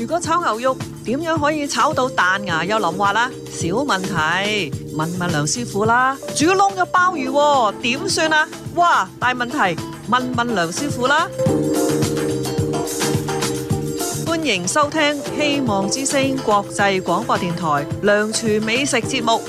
如果炒牛肉點樣可以炒到彈牙又腍滑啦？小問題，問問梁師傅啦。煮燶咗鮑魚喎，點算啊？哇，大問題，問問梁師傅啦。歡迎收聽希望之聲國際廣播電台梁廚美食節目。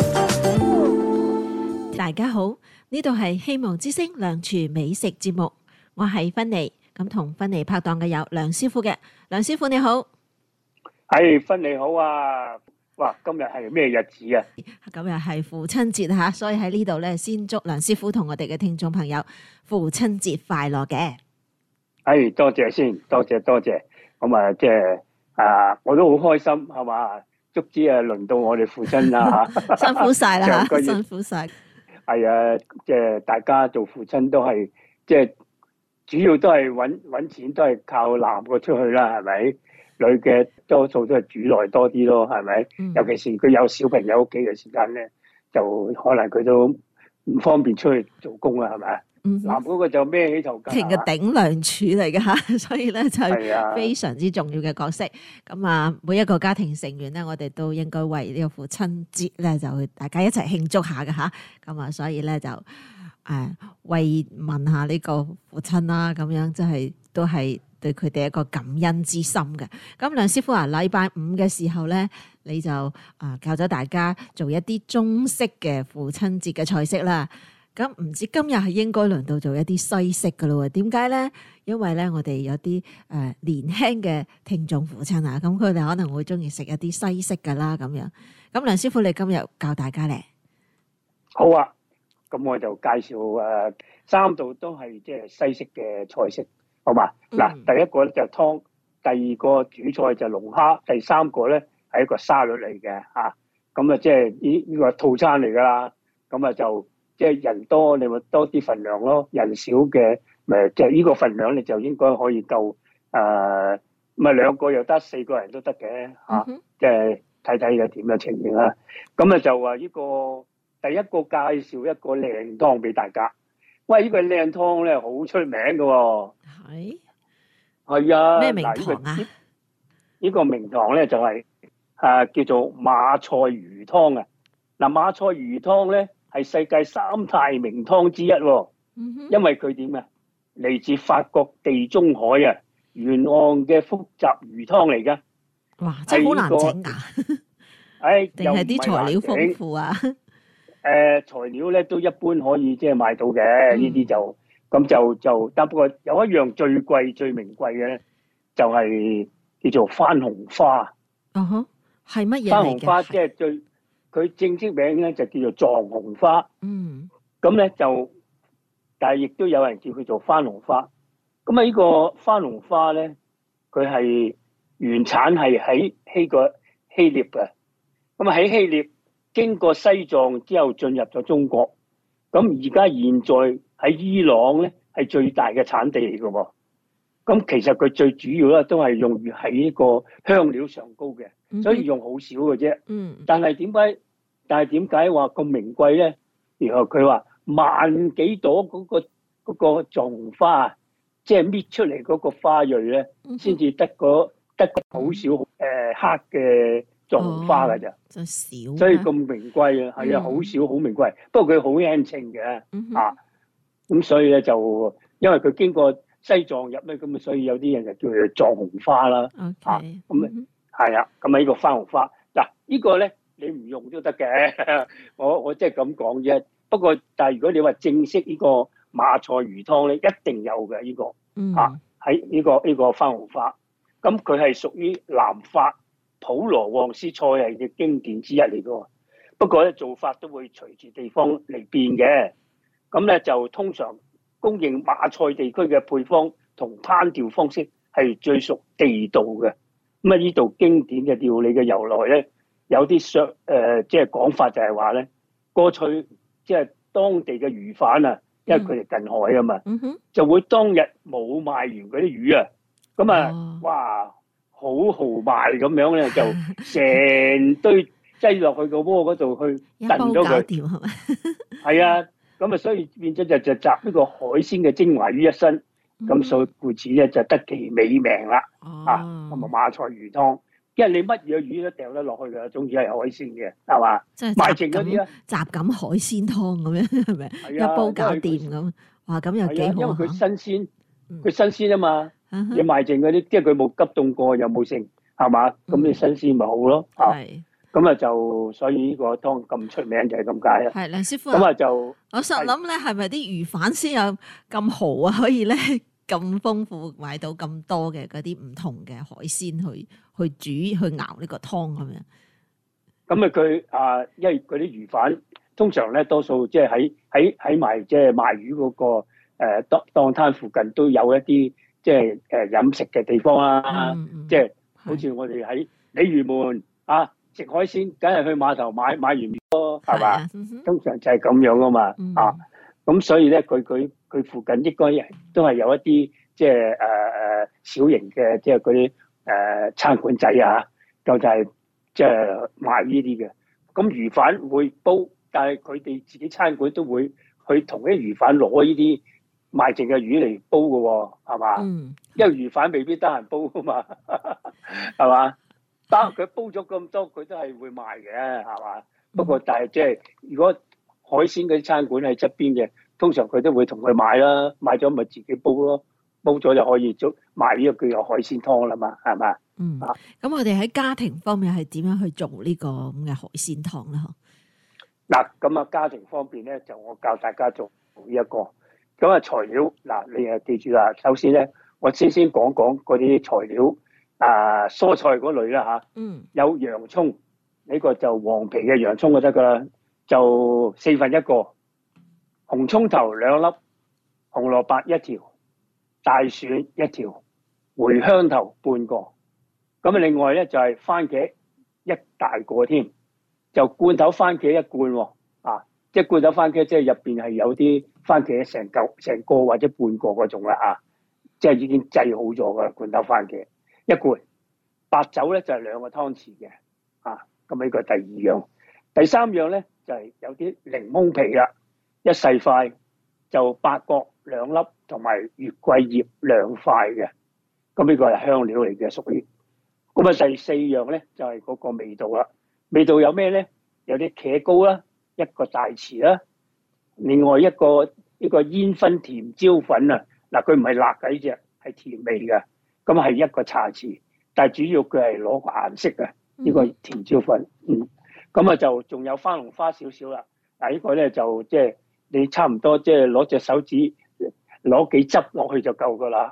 大家好，呢度係希望之聲梁廚美食節目，我係芬妮，咁同芬妮拍檔嘅有梁師傅嘅。梁師傅你好。 係，芬妮好啊！哇，今日係咩日子啊？ 今日係父親節吓，所以喺呢度咧，先祝梁師傅同我哋嘅聽眾朋友父親節快樂嘅。 係，多謝先，多謝。咁啊，即係我都好開心，係嘛？足之啊，輪到我哋父親啦吓， 辛苦晒啦吓，辛苦晒。 係啊，即係大家做父親都係，即係主要都係搵錢，都係靠男個出去啦，係咪？女嘅多數都係主內多啲咯，係咪？尤其是佢有小朋友屋企嘅時間咧，就可能佢都唔方便出去做工啦，係咪？男嗰個就孭起頭家， 嘅頂梁柱嚟嘅吓，所以咧就係非常之重要嘅角色。咁啊，每一個家庭成員咧，我哋都應該為呢個父親節咧，就大家一齊慶祝下嘅吓。咁啊，所以咧就慰問下呢個父親啦，咁樣即係都係對佢哋一個感恩之心嘅。咁梁師傅啊，禮拜五嘅時候咧，你就教咗大家做一啲中式嘅父親節嘅菜式啦。咁唔知今日係應該輪到做一啲西式噶咯喎？點解咧？因為咧我哋有啲年輕嘅聽眾父親啊，咁佢哋可能會中意食一啲西式噶啦咁樣。咁梁師傅，你今日教大家咧？ 好啊，咁我就介紹三道都係即係西式嘅菜式，好嘛？嗱，第一個咧就湯，第二個主菜就龍蝦，第三個咧係一個沙律嚟嘅嚇。咁啊，即係呢個套餐嚟噶啦。咁啊就即係人多，你咪多啲份量咯；人少嘅，咪即係呢個份量，你就應該可以夠咪兩個又得，四個人都得嘅嚇。即係睇睇嘅點樣情形啦。咁啊就話呢個第一個介紹一個靚湯俾大家。喂，呢個靚湯咧好出名嘅喎。係啊。 咩名堂啊？ 呢個名堂咧就係叫做馬賽魚湯啊。嗱，馬賽魚湯咧係世界三大名湯之一喎。因為佢點啊？嚟自法國地中海啊沿岸嘅複雜魚湯嚟噶。 哇！真係好難整啊！定係啲材料豐富啊？ 材料咧都一般可以即係買到嘅，呢啲就咁就，但不過有一樣最貴最名貴嘅咧，就係叫做番紅花。 係乜嘢嚟嘅？ 番紅花即係佢正式名咧就叫做藏紅花。咁咧就，但係亦都有人叫佢做番紅花。咁啊呢個番紅花咧，佢係原產係喺希臘嘅。咁啊喺希臘經過西藏之後進入咗中國。咁而家現在喺伊朗咧係最大嘅產地嚟嘅喎。咁其實佢最主要咧都係用於喺呢個香料上高嘅，所以用好少嘅啫。但係點解話咁名貴咧？然後佢話萬幾朵嗰個藏紅花啊，即係搣出嚟嗰個花蕊咧，先至得好少黑嘅藏紅花㗎咋， 就少， 所以咁名貴啊，係啊，好少好名貴。不過佢好輕稱嘅咁所以咧就因為佢經過西藏入咧，咁所以有啲人就叫佢藏紅花啦。咁係啊，咁啊呢個番紅花嗱，呢個咧你唔用都得嘅，我即係咁講啫。不過但係如果你話正式呢個馬賽魚湯咧，一定有嘅呢個喺呢個番紅花。咁佢係屬於南法普羅旺斯菜系嘅經典之一嚟嘅。不過咧做法都會隨住地方嚟變嘅。咁咧就通常供應馬賽地區嘅配方同烹調方式係最屬地道嘅。咁啊呢度經典嘅料理嘅由來咧，有啲即係講法就係話咧，過去即係當地嘅魚販啊，因為佢哋近海啊嘛，就會當日冇賣完嗰啲魚啊，咁啊，哇，好豪賣咁樣咧，就成堆擠落去個鍋嗰度去燉咗佢， 係咪？ 係啊，咁啊，所以變咗就集呢個海鮮嘅精華於一身， 咁所以故此咧就得其美名啦。咁馬賽魚湯，因為你乜嘢魚都掉得落去㗎，總之係海鮮嘅，係嘛？ 即係賣剩嗰啲啊， 雜錦海鮮湯咁樣係咪？一煲搞掂咁，哇！咁又幾好。 因為佢新鮮啊嘛，你賣剩嗰啲，即係佢冇急凍過又冇剩，係嘛？咁你新鮮咪好咯。咁啊就所以呢個湯咁出名就係咁解啦。 係梁師傅。 咁啊就我實諗咧，係咪啲魚販先有咁豪啊？可以咧咁豐富買到咁多嘅嗰啲唔同嘅海鮮去煮去熬呢個湯咁樣。 咁啊佢因為嗰啲魚販通常咧多數即係喺埋即係賣魚嗰個檔攤附近都有一啲即係飲食嘅地方啦。即係好似我哋喺鯉魚門食海鮮，梗係去碼頭買完魚咯，係嘛？通常就係咁樣啊嘛。咁所以咧，佢附近應該都係有一啲即係小型嘅即係嗰啲餐館仔啊，就係即係賣呢啲嘅。咁魚販會煲，但係佢哋自己餐館都會去同啲魚販攞呢啲賣剩嘅魚嚟煲嘅喎，係嘛？因為魚販未必得閒煲啊嘛，係嘛？但佢煲咗咁多，佢都係會賣嘅，係嘛？不過但係即係如果海鮮嗰啲餐館喺側邊嘅，通常佢都會同佢買啦，買咗咪自己煲咯，煲咗就可以做賣呢個叫做海鮮湯啦嘛，係嘛？ 咁我哋喺家庭方面係點樣去做呢個咁嘅海鮮湯咧？ 嗱，咁啊家庭方面咧，就我教大家做呢一個。咁啊材料嗱，你啊記住啦，首先咧，我先講嗰啲材料。蔬菜嗰類啦有洋葱，呢個就黃皮嘅洋葱就得噶啦，就1/4個，紅葱頭2粒，紅蘿蔔1條，大蒜1條，茴香頭半個。咁另外咧就係番茄1大個添，就罐頭番茄1罐喎。即係罐頭番茄，即係入邊係有啲番茄成個或者半個嗰種啦即係已經製好咗噶啦，罐頭番茄1罐。白酒咧就係2個湯匙嘅，咁呢個第2樣。第3樣咧就係有啲檸檬皮啦，1細塊，就八角2粒，同埋月桂葉2塊嘅。咁呢個係香料嚟嘅，屬於。咁啊第4樣咧就係嗰個味道啦。味道有咩咧？有啲茄膏啦，1個大匙啦，另外一個煙燻甜椒粉啊，嗱佢唔係辣嘅呢隻，係甜味嘅，咁係1個茶匙。但係主要佢係攞個顏色嘅呢個甜椒粉，咁啊就仲有花龍花少少啦。嗱呢個咧就即係你差唔多即係攞隻手指攞幾汁落去就夠噶啦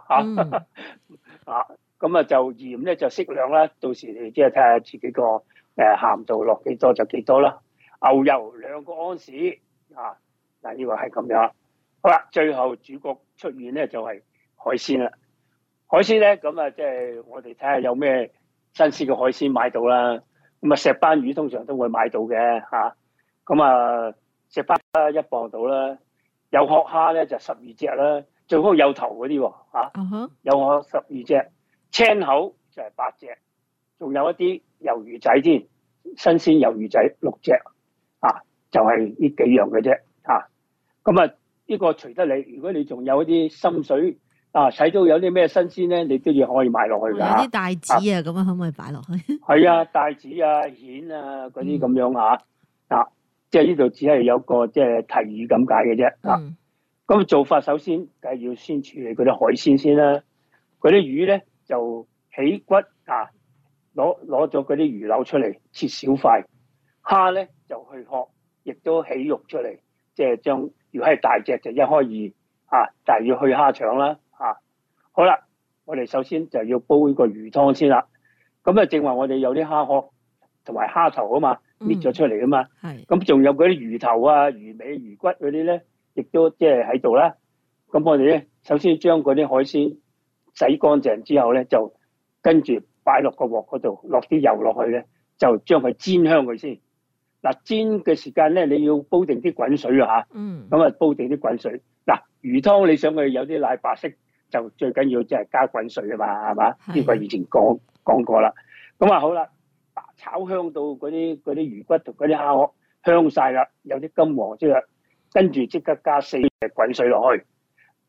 咁啊就鹽咧就適量啦，到時你即係睇下自己個鹹度落幾多就幾多啦。牛油2個安士嗱呢個係咁樣。好啦，最後主角出現咧就係海鮮啦。海鮮咧，咁啊，即係我哋睇下有咩新鮮嘅海鮮買到啦。咁啊，石斑魚通常都會買到嘅咁啊，石斑1磅到啦。有殼蝦咧就12隻啦，最好有頭嗰啲喎有殼12隻，青口就係8隻，仲有一啲魷魚仔添，新鮮魷魚仔6隻就係呢幾樣嘅啫咁啊，呢個隨得你。如果你仲有一啲心水。睇到有啲咩新鮮咧，你都要可以買落去㗎。 有啲帶子咁可唔可以擺落去？ 係帶子蜆嗰啲咁樣即係呢度只係有個即係提議咁解嘅啫。咁做法首先梗係要先處理嗰啲海鮮先啦。嗰啲魚咧就起骨攞咗嗰啲魚柳出嚟切小塊。蝦咧就去殼，亦都起肉出嚟，即係將如果係大隻就1開2但係要去蝦腸啦。好啦，我哋首先就要煲呢個魚湯先啦。咁正話我哋有啲蝦殼同埋蝦頭啊嘛，搣咗出嚟啊嘛。咁仲有嗰啲魚頭魚尾、魚骨嗰啲咧，亦都即係喺度啦。咁我哋咧首先將嗰啲海鮮洗乾淨之後咧，就跟住擺落個鑊嗰度，落啲油落去咧，就將佢煎香佢先。煎嘅時間咧，你要煲定啲滾水咁啊煲定啲滾水。魚湯你想佢有啲奶白色，就最緊要即係加滾水啊嘛，係嘛？呢個以前講過啦。咁好啦，炒香到嗰啲魚骨同嗰啲蝦殼香晒啦，有啲金黃之後，跟住即刻加4隻滾水落去，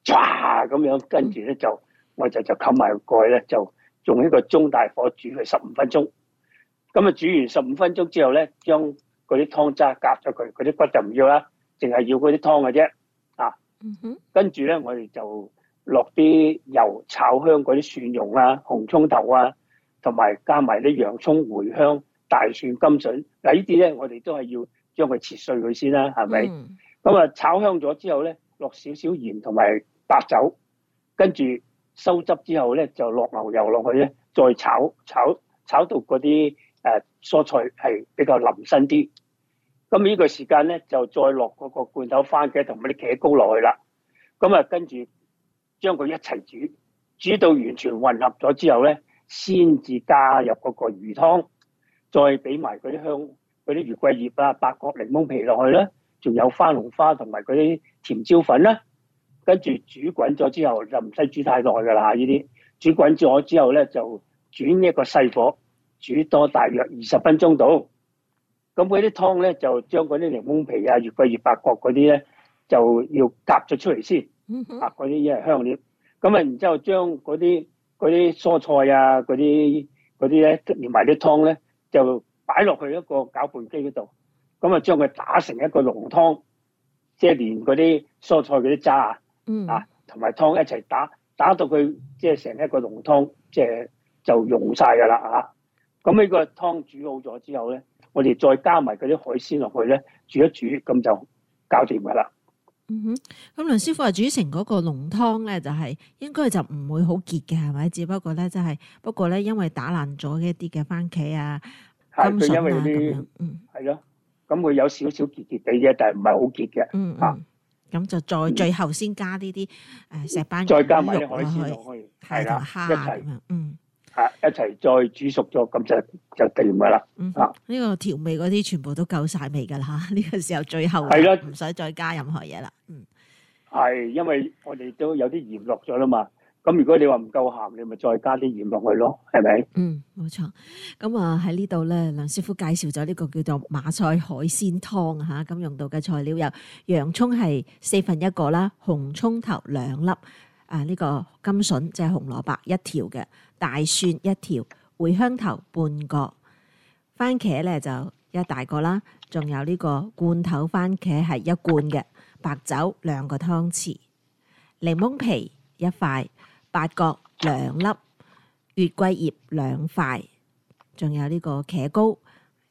唰咁樣，跟住咧就我就冚埋個蓋咧，就用一個中大火煮佢15分鐘。咁啊煮完15分鐘之後咧，將嗰啲湯渣隔咗佢，嗰啲骨就唔要啦，淨係要嗰啲湯嘅啫。跟住咧我哋就落啲油炒香嗰啲蒜蓉啊、紅葱頭啊，同埋加埋啲洋葱、茴香、大蒜、甘筍。嗱呢啲咧我哋都係要將佢切碎佢先啦，係咪？咁啊炒香咗之後咧，落少少鹽同埋白酒，跟住收汁之後咧，就落牛油落去咧，再炒到嗰啲蔬菜係比較腍身啲。咁呢個時間咧，就再落嗰個罐頭番茄同埋啲茄膏落去啦。咁啊，跟住將佢一齊煮到完全混合咗之後咧，先至加入嗰個魚湯，再俾埋嗰啲嗰啲月桂葉啊、八角、檸檬皮落去啦，仲有番紅花同埋嗰啲甜椒粉啦。跟住煮滾咗之後，就唔使煮太耐噶啦。呢啲煮滾咗之後咧，就轉一個細火，煮多大約20分鐘度。咁嗰啲湯咧，就將嗰啲檸檬皮啊、月桂葉、八角嗰啲咧，就要夾咗出嚟先。嗰啲因為香料。咁啊，然之後將嗰啲蔬菜啊、嗰啲咧，連埋啲湯咧，就擺落去一個攪拌機嗰度。咁啊，將佢打成一個濃湯，即係連嗰啲蔬菜嗰啲渣同埋湯一齊打到佢即係成一個濃湯，即係就溶晒噶啦。咁呢個湯煮好咗之後咧，我哋再加埋嗰啲海鮮落去咧，煮一煮，咁就搞掂噶啦。 咁梁師傅話煮成嗰個濃湯咧，就係應該就唔會好結嘅，係咪？只不過咧，不過咧，因為打爛咗一啲嘅番茄啊、甘筍啊咁樣， 係咯，咁會有少少結結地嘅，但係唔係好結嘅。 咁就最後先加呢啲石斑魚再加埋啲海鮮落去，係啦， 蝦咁樣， 一齊再煮熟咗，咁就掂噶啦。 呢個調味嗰啲全部都夠晒味噶啦，呢個時候最後係啦， 唔使再加任何嘢啦。 係，因為我哋都有啲鹽落咗啦嘛。咁如果你話唔夠鹹，你咪再加啲鹽落去咯，係咪？ 冇錯。咁啊喺呢度咧，梁師傅介紹咗呢個叫做馬賽海鮮湯嚇。咁用到嘅材料有洋葱係1/4個啦，紅葱頭2粒，呢個甘筍即係紅蘿蔔1條嘅，大蒜1條，茴香頭半個，番茄咧就1大個啦，仲有呢個罐頭番茄係1罐嘅，白酒2個湯匙，檸檬皮1塊，八角2粒，月桂葉2塊，仲有呢個茄膏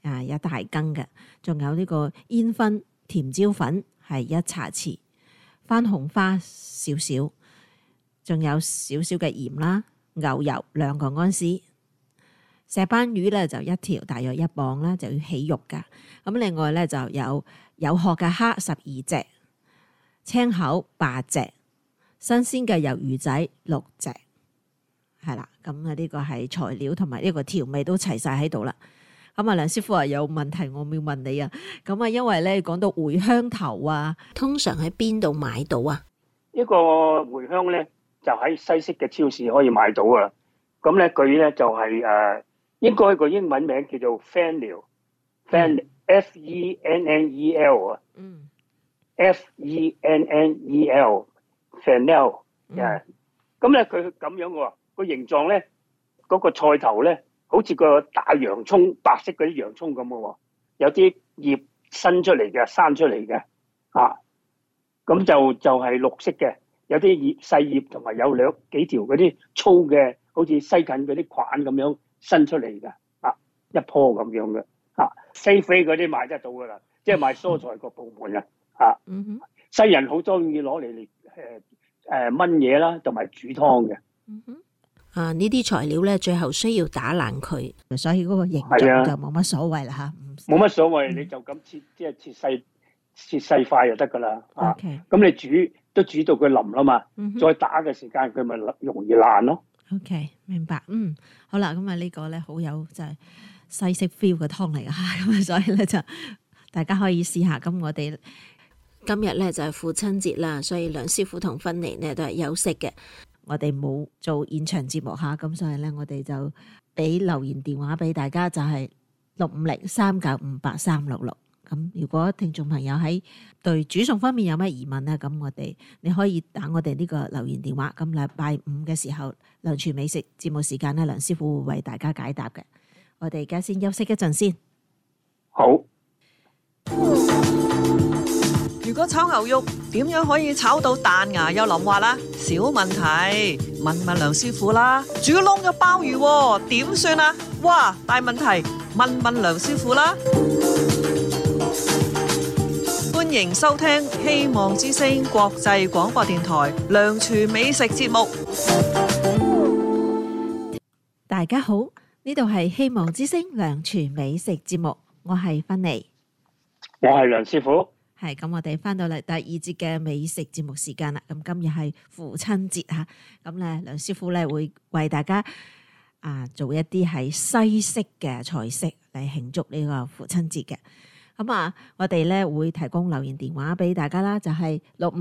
1大羹嘅，仲有呢個煙燻甜椒粉係1茶匙，番紅花少少，仲有少少嘅鹽啦，牛油2個安士，石斑魚咧就1條，大約1磅啦，就要起肉噶。咁另外咧就有殼嘅蝦12隻，青口8隻。新鮮嘅魷魚仔6隻，係啦，咁啊呢個係材料同埋呢個調味都齊晒喺度啦。咁啊梁師傅話有問題，我要問你啊。咁啊因為咧講到茴香頭啊，通常喺邊度買到啊？ 呢個茴香咧就喺西式嘅超市可以買到噶啦。咁咧佢咧就係應該個英文名叫做 Fennel，Fennel F-E-N-N-E-L 啊，F-E-N-N-E-L。Fennel，咁咧佢咁樣喎，個形狀咧，嗰個菜頭咧，好似個大洋葱，白色嗰啲洋葱咁嘅喎，有啲葉伸出嚟嘅，生出嚟嘅，咁就係綠色嘅，有啲葉細葉同埋有幾條嗰啲粗嘅，好似西芹嗰啲菌咁樣伸出嚟嘅，一樖咁樣嘅，西非嗰啲買得到噶啦，即係賣蔬菜個部門啊，西人好中意攞嚟炆嘢啦，同埋煮湯嘅。 呢啲材料咧，最後需要打爛佢，所以嗰個形狀就冇乜所謂啦嚇。 冇乜所謂，你就咁切，即係切細塊就得噶啦。咁你煮到佢腍啦嘛，再打嘅時間佢咪容易爛咯。 OK， 明白。好啦，咁啊呢個咧好有就係西式 feel 嘅湯嚟噶嚇，咁啊所以咧就大家可以試下。咁我哋今日咧就係父親節啦，所以梁師傅同芬妮呢都係休息嘅。我哋冇做現場節目嚇，咁所以咧我哋就俾留言電話俾大家，就係65039583666。 咁如果聽眾朋友喺對煮餸方面有咩疑問咧，咁你可以打我哋呢個留言電話。咁禮拜五嘅時候，梁廚美食節目時間咧，梁師傅會為大家解答嘅。我哋而家先休息一陣先。 好。 如果炒牛肉點樣可以炒到彈牙又腍滑啦？小問題，問梁師傅啦。煮燶咗鮑魚點算啊？哇，大問題，問梁師傅啦。歡迎收聽希望之聲國際廣播電台梁廚美食節目。 大家好，呢度係希望之聲梁廚美食節目，我係芬妮， 我係梁師傅。 係咁，我哋翻到嚟第二節嘅美食節目時間啦。咁今日係父親節吓，咁咧梁師傅咧會為大家做一啲係西式嘅菜式嚟慶祝呢個父親節嘅。咁我哋咧會提供留言電話俾大家啦，就係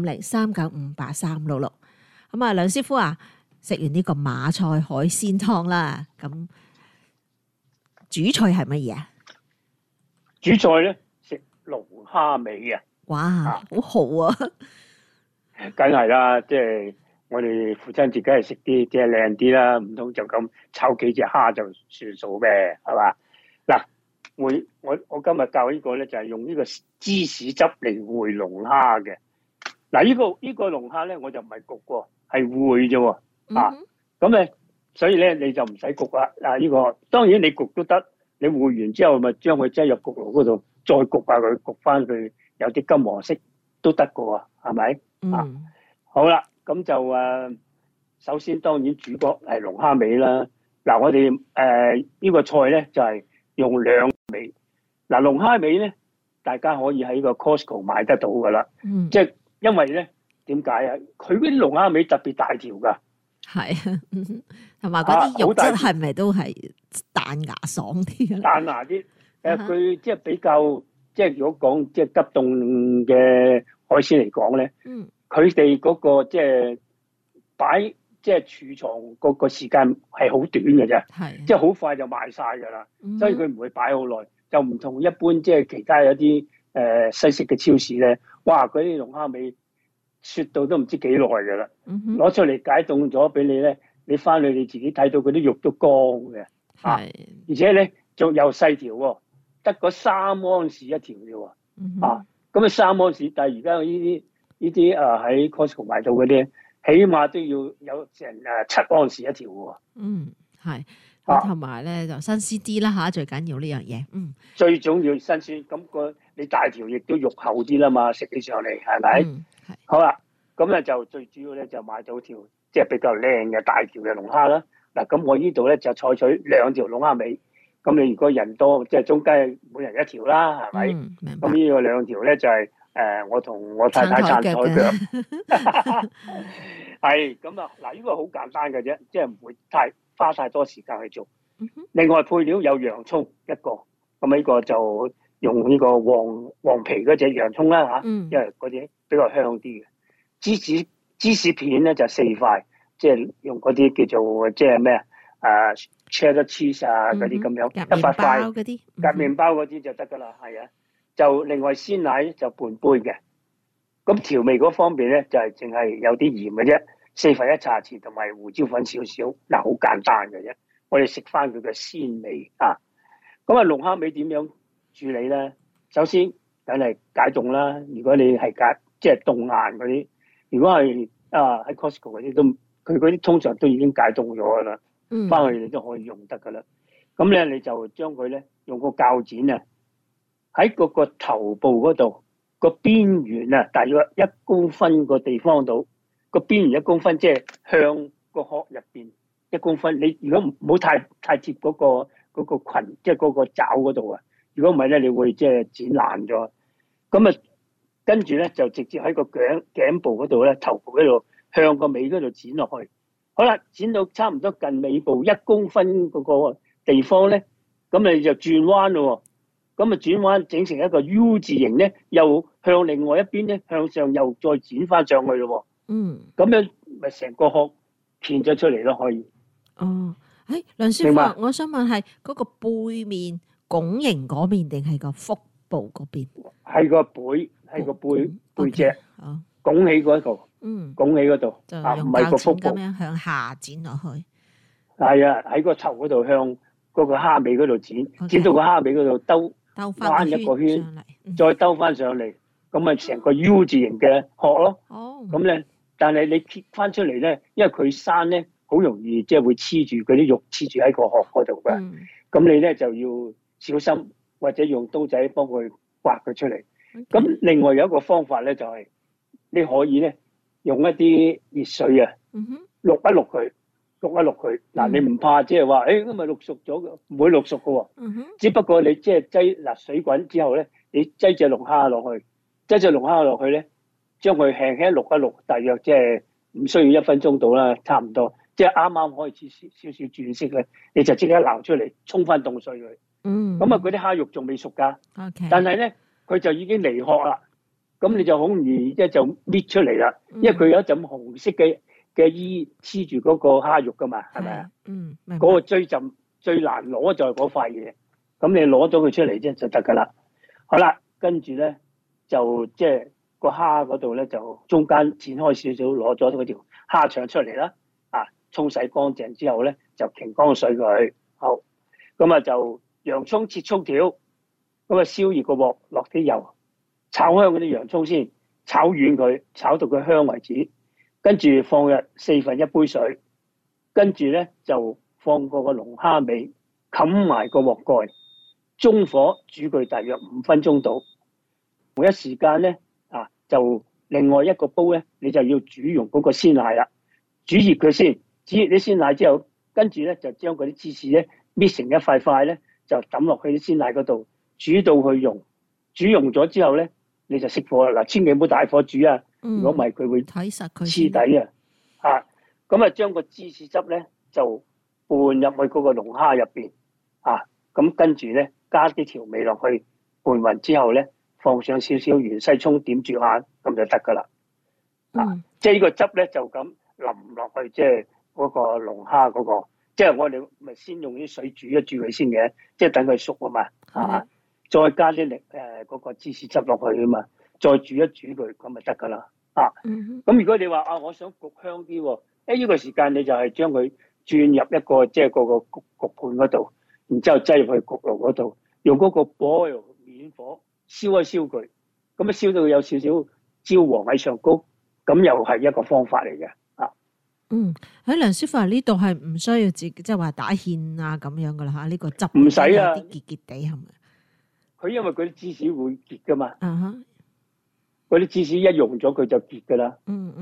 650-395-8366。咁梁師傅食完呢個馬賽海鮮湯啦，咁主菜係乜嘢啊？ 主菜咧食龍蝦尾啊！ 哇，好豪啊！ 梗係啦，即係我哋父親節梗係食啲即係靚啲啦，唔通就咁炒幾隻蝦就算數咩？係嘛？嗱，我今日教呢個咧就係用呢個芝士汁嚟燴龍蝦嘅。嗱，呢個龍蝦咧我就唔係焗過，係燴啫。咁咧，所以咧你就唔使焗啦。呢個當然你焗都得，你燴完之後咪將佢擠入焗爐嗰度，再焗下佢，焗翻佢有啲金黃色都得噶喎，係咪？好啦，咁就首先當然主角係龍蝦尾啦。嗱，我哋呢個菜咧就係用兩尾。嗱，龍蝦尾咧，大家可以喺個 Costco 買得到噶啦。即係因為咧，點解啊？佢嗰啲龍蝦尾特別大條噶。係， 同埋嗰啲肉質係咪都係彈牙爽啲？ 彈牙啲，佢即係比較，即係如果講即係急凍嘅海鮮嚟講咧，佢哋嗰個即係擺即係儲藏嗰個時間係好短嘅啫，即係好快就賣晒㗎啦，所以佢唔會擺好耐，就唔同一般即係其他有啲西式嘅超市咧，哇！嗰啲龍蝦尾雪到都唔知幾耐㗎啦，攞出嚟解凍咗俾你咧，你翻去你自己睇到嗰啲肉都乾嘅，而且咧仲又細條喎，得嗰3盎司一條啫喎，咁啊3盎司，但係而家呢啲喺 Costco 買到嗰啲，起碼都要有成7盎司一條喎。 係，同埋咧就新鮮啲啦嚇，最緊要呢樣嘢。 最重要新鮮，咁你大條亦都肉厚啲啦嘛，食起上嚟係咪？好啦，咁咧就最主要咧就買到條即係比較靚嘅大條嘅龍蝦啦。嗱，咁我呢度咧就採取2條龍蝦尾。咁你如果人多，即係中間每人1條啦，係咪？咁呢個2條咧就係我同我太太撐台腳。係咁啊！嗱，呢個好簡單嘅啫，即係唔會花太多時間去做。另外配料有洋葱1個，咁呢個就用呢個黃皮嗰隻洋葱啦嚇，因為嗰啲比較香啲嘅。芝士片咧就4塊，即係用嗰啲叫做即係咩cheddar cheese 嗰啲咁樣，一塊塊夾麵包嗰啲就得噶啦，係啊。就另外鮮奶就半杯嘅。咁調味嗰方面咧就係淨係有啲鹽嘅啫，4分1茶匙同埋胡椒粉少少，嗱好簡單嘅啫。我哋食翻佢嘅鮮味啊。咁龍蝦尾點樣處理咧？首先梗係解凍啦。如果你係即係凍硬嗰啲，如果係喺 Costco 嗰啲都，佢嗰啲通常都已經解凍咗噶啦。翻去你都可以用得噶啦，咁咧你就將佢咧用個鉸剪啊，喺嗰個頭部嗰度個邊緣啊，大約1公分個地方度，個邊緣1公分，即係向個殼入邊1公分。你如果唔好太貼嗰個裙，即係嗰個爪嗰度啊。如果唔係咧，你會即係剪爛咗。咁啊，跟住咧就直接喺個頸部嗰度咧，頭部嗰度向個尾嗰度剪落去。好啦，剪到差唔多近尾部1公分嗰個地方咧，咁你就轉彎咯。咁啊轉彎整成一個 U 字形咧，又向另外一邊咧向上又再剪翻上去咯。咁樣咪成個殼片咗出嚟咯，可以。 梁師傅，我想問係嗰個背面拱形嗰邊定係個腹部嗰邊， 係個背脊，拱起嗰度，拱起嗰度， 就唔係個腹部咁樣向下剪落去。 係啊，喺個頭嗰度向嗰個蝦尾嗰度剪到個蝦尾嗰度兜翻一個圈，再兜翻上嚟，咁咪成個 U 字形嘅殼咯。咁咧，但係你揭翻出嚟咧，因為佢生咧好容易即係會黐住嗰啲肉，黐住喺個殼嗰度嘅。咁你咧就要小心，或者用刀仔幫佢刮佢出嚟。咁另外有一個方法咧，就係你可以咧用一啲熱水啊，渌一渌佢。嗱，你唔怕即係話，咁咪渌熟咗嘅，唔會渌熟嘅喎。只不過你即係擠水滾之後咧，你擠隻龍蝦落去，咧，將佢輕輕渌一渌，大約即係唔需要1分鐘到啦，差唔多，即係啱啱開始少少轉色咧，你就即刻撈出嚟，沖翻凍水佢。咁啊，嗰啲蝦肉仲未熟㗎，但係咧佢就已經離殼啦，咁你就好容易即係就搣出嚟啦，因為佢有一陣紅色嘅衣黐住嗰個蝦肉噶嘛，係咪啊？嗰個最難攞就係嗰塊嘢，咁你攞咗佢出嚟啫就得噶啦。好啦，跟住咧就即係個蝦嗰度咧就中間剪開少少，攞咗嗰條蝦腸出嚟啦。沖洗乾淨之後咧就擎乾水佢。好，咁啊就洋葱切葱條，咁啊燒熱個鑊，落啲油，炒香嗰啲洋葱先，炒軟佢，炒到佢香為止。跟住放入1/4杯水，跟住咧就放個龍蝦尾，冚埋個鑊蓋，中火煮佢大約5分鐘到。同一時間咧就另外一個煲咧，你就要煮溶嗰個鮮奶啦，煮熱佢先，煮熱啲鮮奶之後，跟住咧就將嗰啲芝士咧搣成一塊塊咧，就抌落去啲鮮奶嗰度，煮到佢溶。煮溶咗之後咧，你就熄火啦。嗱，千祈唔好大火煮啊！如果唔係，佢會睇實佢黐底啊！咁啊，將個芝士汁咧就拌入去嗰個龍蝦入邊咁跟住咧加啲調味落去，拌勻之後咧放上少少芫茜葱點住下，咁就得噶啦。即係呢個汁咧就咁淋落去，即係嗰個龍蝦嗰個，即係我哋咪先用啲水煮一煮佢先嘅，即係等佢熟啊嘛，再加啲嗰個芝士汁落去啊嘛，再煮一煮佢，咁咪得噶啦。咁如果你話我想焗香啲喎，呢個時間你就係將佢轉入一個即係個焗盤嗰度，然之後擠入去焗爐嗰度，用嗰個 boil 面火燒一燒佢，咁燒到佢有少少焦黃喺上高，咁又係一個方法嚟嘅。 喺梁師傅呢度係唔需要自己即係話打芡啊咁樣噶啦嚇，呢個汁唔使啊， 啲結結地係咪？ 佢因為嗰啲芝士會結噶嘛。嗰啲芝士一溶咗佢就結噶啦。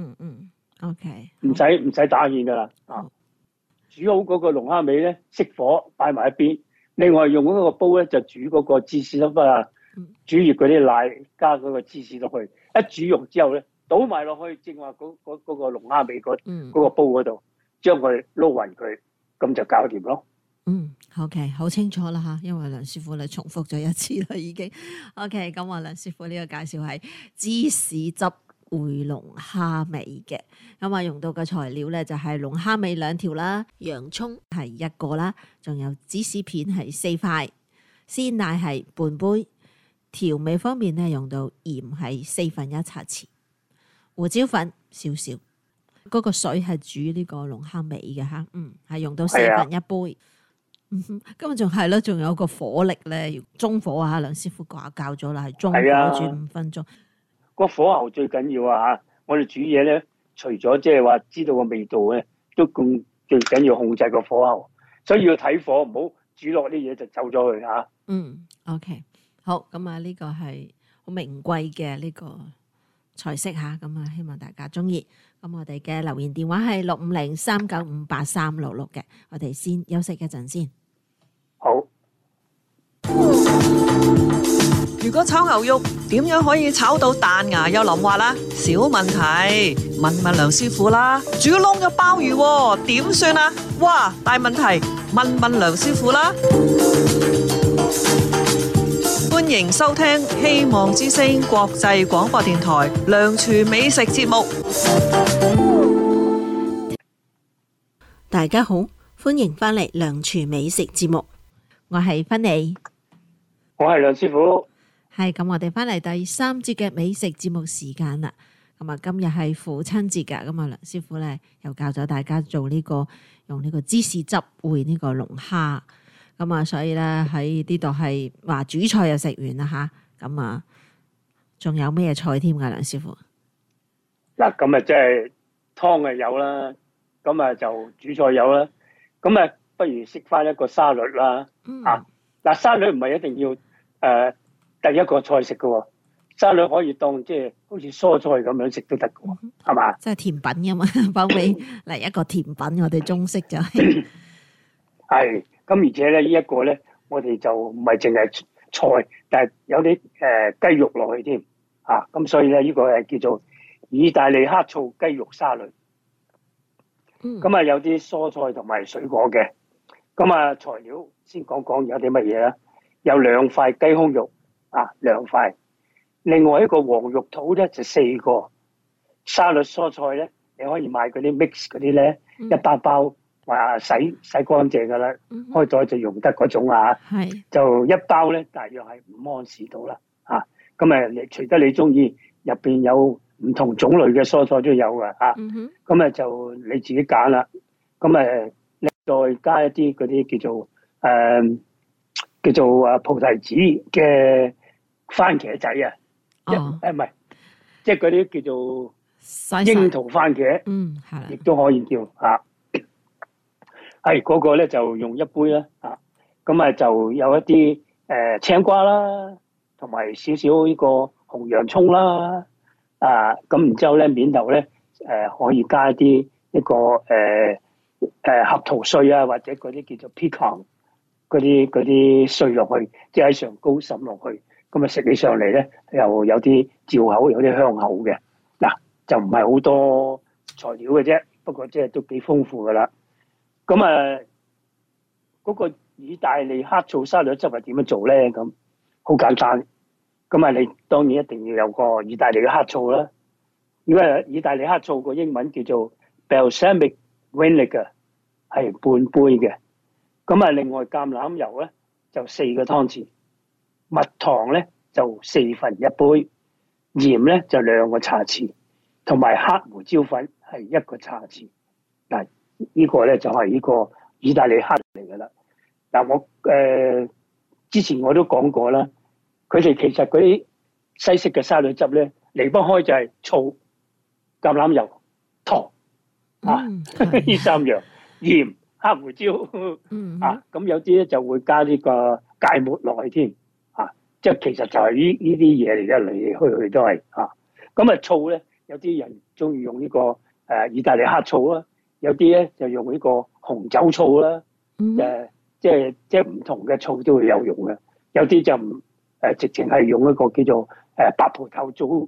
OK， 唔使打芡噶啦。煮好嗰個龍蝦尾咧，熄火擺埋一邊。另外用嗰個煲咧就煮嗰個芝士粒煮熱嗰啲奶，加嗰個芝士落去，一煮溶之後咧，倒埋落去正話嗰個龍蝦尾嗰個煲嗰度，將佢撈勻佢，咁就搞掂咯。 OK， 好清楚啦嚇，因為梁師傅你重複咗一次啦已經。OK， 咁我梁師傅呢個介紹係芝士汁燴龍蝦尾嘅，咁用到嘅材料咧就係龍蝦尾2條啦，洋葱係1個啦，仲有芝士片係4塊，鮮奶係半杯，調味方面咧用到鹽係1/4茶匙，胡椒粉少少，嗰個水係煮呢個龍蝦尾嘅嚇，係用到1/4杯。咁啊，仲係咯，仲有個火力咧，中火啊！梁師傅教咗啦，係中火煮5分鐘。 個火候最緊要啊！我哋煮嘢咧，除咗即係話知道個味道咧，都最緊要控制個火候，所以要睇火，唔好煮落啲嘢就走咗去嚇。 OK， 好，咁啊，呢個係好名貴嘅呢個菜式嚇，咁啊，希望大家中意。咁我哋嘅留言電話係65039583666嘅，我哋先休息一陣先。 好。 如果炒牛肉點樣可以炒到彈牙又腍滑啦？小問題，問梁師傅啦。煮燶咗鮑魚點算啊？哇，大問題，問梁師傅啦。歡迎收聽希望之聲國際廣播電台梁廚美食節目。 大家好，歡迎翻嚟梁廚美食節目，我係芬妮， 我係梁師傅。 係咁，我哋翻嚟第3節嘅美食節目時間啦。咁啊，今日係父親節㗎，咁啊梁師傅咧又教咗大家做用呢個芝士汁燴呢個龍蝦。咁啊，所以咧喺呢度係話主菜又食完啦吓，咁啊仲有咩菜添㗎，梁師傅？ 嗱，咁啊即係湯啊有啦，咁啊就主菜有啦，咁啊不如食翻一個沙律啦。嗱，沙律唔係一定要第一個菜食嘅喎，沙律可以當即係好似蔬菜咁樣食都得嘅喎，係嘛？ 即係甜品㗎嘛，包尾嚟一個甜品，我哋中式就係。 係，咁而且咧呢一個咧，我哋就唔係淨係菜，但係有啲雞肉落去添，咁所以咧呢個係叫做意大利黑醋雞肉沙律。咁啊有啲蔬菜同埋水果嘅，咁啊材料先講有啲乜嘢啦，有2塊雞胸肉2塊，另外一個黃肉肚咧就4個，沙律蔬菜咧你可以買嗰啲 mix 嗰啲咧，一包包。話洗乾淨噶啦，開袋就用得嗰種就一包咧，大約係5安士到啦，咁你除得你中意，入邊有唔同種類嘅蔬菜都有噶，咁就你自己揀啦，咁你再加一啲嗰啲叫做菩提子嘅番茄仔唔係，即係嗰啲叫做櫻桃番茄，亦都可以叫係嗰個咧就用一杯啦，咁就有一啲青瓜啦，同埋少少呢個紅洋葱啦，咁然之後咧面頭咧可以加一個合桃碎啊，或者嗰啲叫做 pecan 嗰啲碎落去，即係喺上高滲落去，咁食起上嚟咧又有啲嚼口，有啲香口嘅。嗱，就唔係好多材料嘅啫，不過即係都幾豐富噶啦。咁嗰個意大利黑醋沙律汁係點樣做咧？咁好簡單。咁你當然一定要有個意大利嘅黑醋啦。如果係意大利黑醋個英文叫做 balsamic vinegar， 係半杯嘅。咁另外橄欖油咧就4個湯匙，蜜糖咧就1/4杯，鹽咧就2個茶匙，同埋黑胡椒粉係1個茶匙。嗱，呢個咧就係呢個意大利黑嚟噶啦。嗱，我之前我都講過啦，佢哋其實嗰啲西式嘅沙律汁咧離不開就係醋、橄欖油、糖呢3樣，鹽、黑胡椒咁有啲咧就會加呢個芥末落去添即係其實就係呢啲嘢嚟嘅，嚟嚟去去都係咁醋咧，有啲人中意用呢個意大利黑醋啦。有啲咧就用呢個紅酒醋啦，即係唔同嘅醋都會有用嘅。有啲就直情係用一個叫做白葡萄酒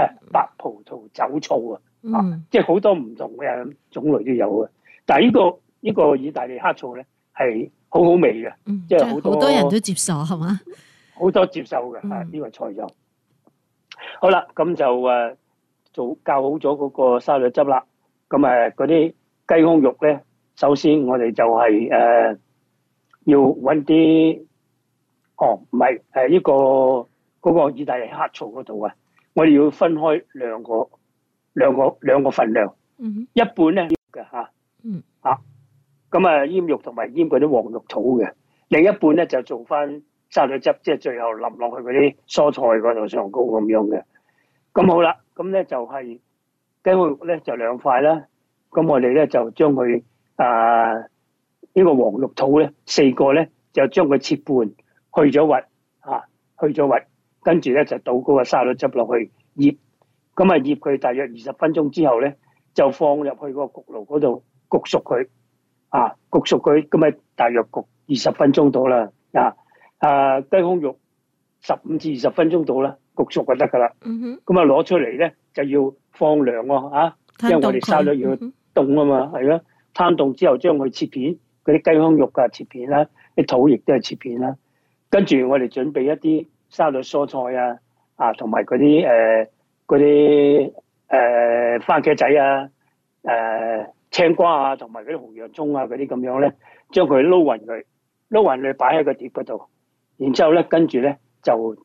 醋即係好多唔同嘅種類都有嘅。但係呢個意大利黑醋咧係好好味嘅，即係好多人都接受係嘛？ 好多接受嘅呢個菜就好啦。咁就教好咗嗰個沙律汁啦。咁嗰啲雞胸肉咧，首先我哋就係要揾啲唔係呢個嗰個意大利黑醋嗰度我哋要分開兩個份量，一半咧嘅咁醃肉同埋醃嗰啲黃肉肚嘅，另一半咧就做翻沙律汁，即係最後淋落去嗰啲蔬菜嗰度上高咁樣嘅。咁好啦，咁咧就係雞胸肉咧就2塊啦。咁我哋咧就將佢呢個黃肉肚咧4個咧就將佢切半，去咗核，跟住咧就倒嗰個沙律汁落去醃，咁醃佢大約20分鐘之後咧就放入去個焗爐嗰度焗熟佢，咁大約焗20分鐘到啦。雞胸肉15至20分鐘到啦，焗熟就得噶啦。咁攞出嚟咧就要放涼因為我哋沙律要凍啊嘛，係咯，攤凍之後將佢切片，嗰啲雞胸肉切片啦，啲肚亦都係切片啦。跟住我哋準備一啲沙律蔬菜同埋嗰啲番茄仔青瓜同埋嗰啲紅洋葱嗰啲咁樣咧，將佢撈勻佢擺喺個碟嗰度，然之後咧跟住咧就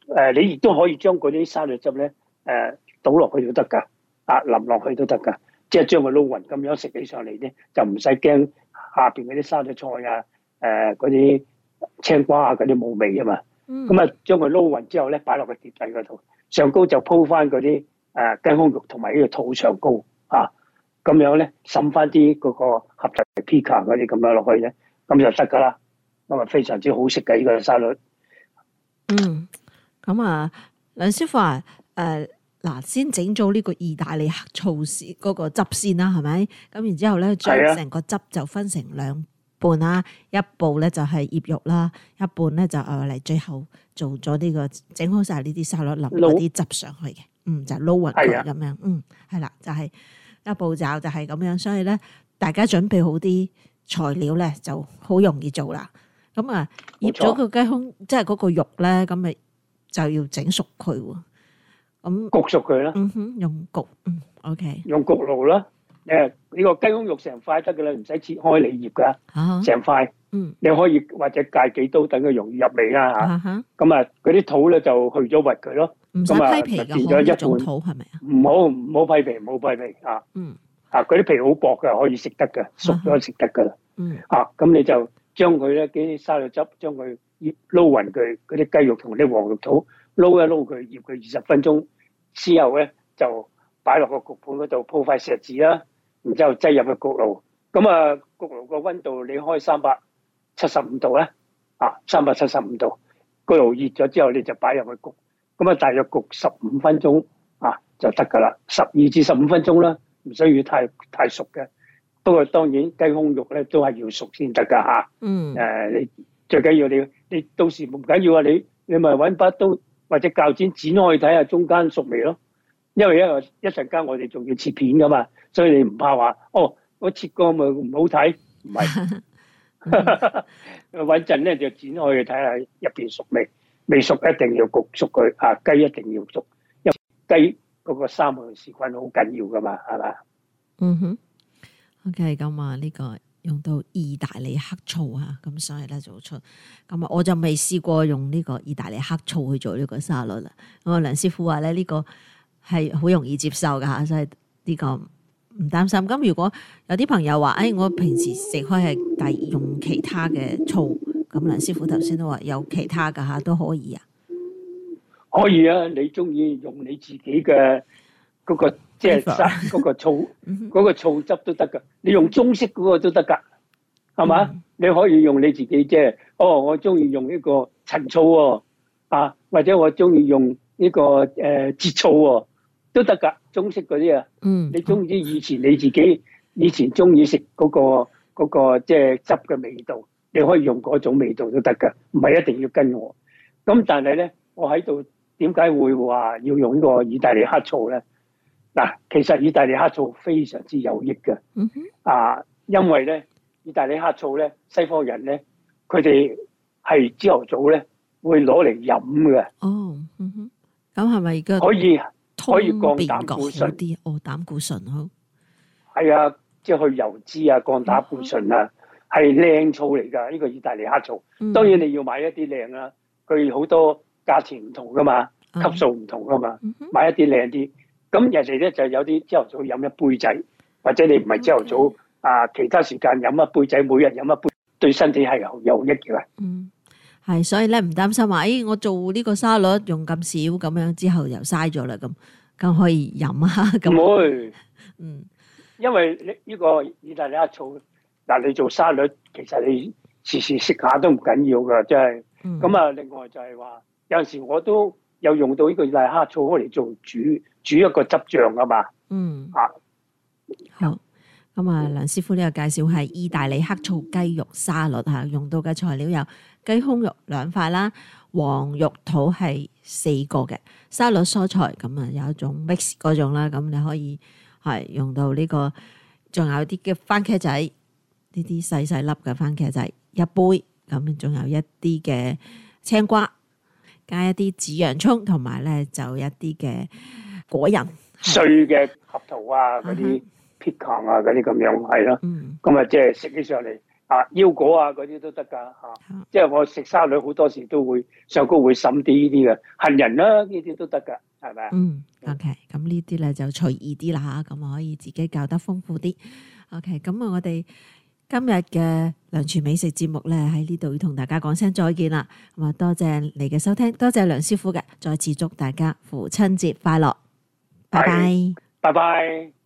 你亦都可以將嗰啲沙律汁咧倒落去都得㗎，淋落去都得㗎，即係將佢撈勻咁樣食起上嚟咧，就唔使驚下邊嗰啲沙律菜啊、嗰啲青瓜啊嗰啲冇味啊嘛。咁啊，將佢撈勻之後咧，擺落個碟底嗰度，上高就鋪翻嗰啲雞胸肉同埋呢個肚上高咁樣咧，滲翻啲嗰個合體 pica 嗰啲咁樣落去咧，咁就得㗎啦。咁啊，非常之好食嘅呢個沙律。 咁梁師傅先整咗呢個意大利黑醋嗰個汁先啦，係咪？咁然之後咧，將成個汁就分成兩半啦，一半咧就係醃肉啦，一半咧就嚟最後做咗呢個整好晒呢啲沙律，淋嗰啲汁上去嘅，就撈勻佢咁樣，係啦，就係一步驟就係咁樣，所以咧大家準備好啲材料咧就好容易做啦。咁醃咗個雞胸，即係嗰個肉咧，咁咪就要整熟佢喎。咁焗熟佢啦。 用焗，OK。 用焗爐啦。呢個雞胸肉成塊得㗎啦，唔使切開嚟醃㗎，成塊。你可以或者戒幾刀，等佢容易入味啦嚇。咁嗰啲肚咧就去咗核佢咯。 唔使批皮㗎，可以一種肚係咪啊？ 唔好批皮，唔好批皮嗰啲皮好薄㗎，可以食得㗎，熟咗食得㗎啦。咁你就將佢咧啲沙律汁，將佢撈勻佢嗰啲雞肉同啲黃肉肚，撈一撈佢，醃佢20分鐘之後咧，就擺落個焗盤嗰度鋪塊錫紙啦，然之後擠入去焗爐。咁焗爐個溫度你開375度咧，375度，個爐熱咗之後你就擺入去焗。咁大約焗15分鐘就得㗎啦，12至15分鐘啦，唔需要太熟嘅。不過當然雞胸肉咧都係要熟先得㗎嚇。你最緊要你到時唔緊要啊，你咪揾把刀或者鉸剪剪開睇下中間熟未咯。因為一陣間我哋仲要切片㗎嘛，所以你唔怕話我切過咪唔好睇，唔係。穩陣咧就剪開去睇下入邊熟未，未熟一定要焗熟佢雞一定要熟，因為雞嗰個沙門氏菌好緊要㗎嘛，係嘛 ？OK， 咁呢個用到意大利黑醋咁所以咧做出咁我就未試過用呢個意大利黑醋去做呢個沙律啦。咁梁師傅話咧呢個係好容易接受㗎嚇，所以呢個唔擔心。咁如果有啲朋友話我平時食開係用其他嘅醋，咁梁師傅頭先都話有其他㗎嚇都可以啊。 可以啊，你中意用你自己嘅嗰個即係嗰個醋嗰個醋汁都得㗎，你用中式嗰個都得㗎，係嘛？你可以用你自己即係我中意用呢個陳醋喎，或者我中意用呢個節醋喎，都得㗎，中式嗰啲你中意以前你自己以前中意食嗰個即係汁嘅味道，你可以用嗰種味道都得㗎，唔係一定要跟我。咁但係咧，我喺度點解會話要用呢個意大利黑醋咧？其實意大利黑醋非常之有益嘅，因為咧意大利黑醋咧，西方人咧佢哋係朝頭早咧會攞嚟飲嘅。 咁係咪可以降膽固醇啲？膽固醇好。 係啊，即係去油脂降膽固醇係靚醋嚟㗎。呢個意大利黑醋，當然你要買一啲靚啦，佢好多價錢唔同㗎嘛，級數唔同㗎嘛，買一啲靚啲。咁人哋咧就有啲朝頭早飲一杯仔，或者你唔係朝頭早其他時間飲一杯仔，每日飲一杯，對身體係有益嘅。 係，所以咧唔擔心話，我做呢個沙律用咁少咁樣之後又嘥咗啦，咁可以飲下。 唔會，因為呢個意大利黑醋，你做沙律其實你時時食下都唔緊要㗎，真係。咁另外就係話，有陣時我都有用到呢個意大利黑醋嚟做煮一個汁醬啊嘛。 好。咁梁師傅呢個介紹係意大利黑醋雞肉沙律用到嘅材料有雞胸肉2塊啦，黃肉肚係4個嘅，沙律蔬菜咁有一種 mix 嗰種啦，咁你可以係用到呢個，仲有啲嘅番茄仔，呢啲細細粒嘅番茄仔1杯，咁仲有一啲嘅青瓜，加一啲紫洋葱，同埋咧就一啲嘅果仁碎嘅合桃嗰啲。pica 嗰啲咁樣係咯，咁即係食起上嚟腰果啊嗰啲都得㗎嚇。即係我食沙律好多時都會上高會滲啲呢啲嘅杏仁啦，呢啲都得㗎，係咪啊 ？OK， 咁呢啲咧就隨意啲啦嚇，咁可以自己教得豐富啲。OK， 咁我哋今日嘅梁廚美食節目咧喺呢度要同大家講聲再見啦。咁啊，多謝你嘅收聽，多謝梁師傅嘅，再次祝大家父親節快樂，拜拜， 拜拜。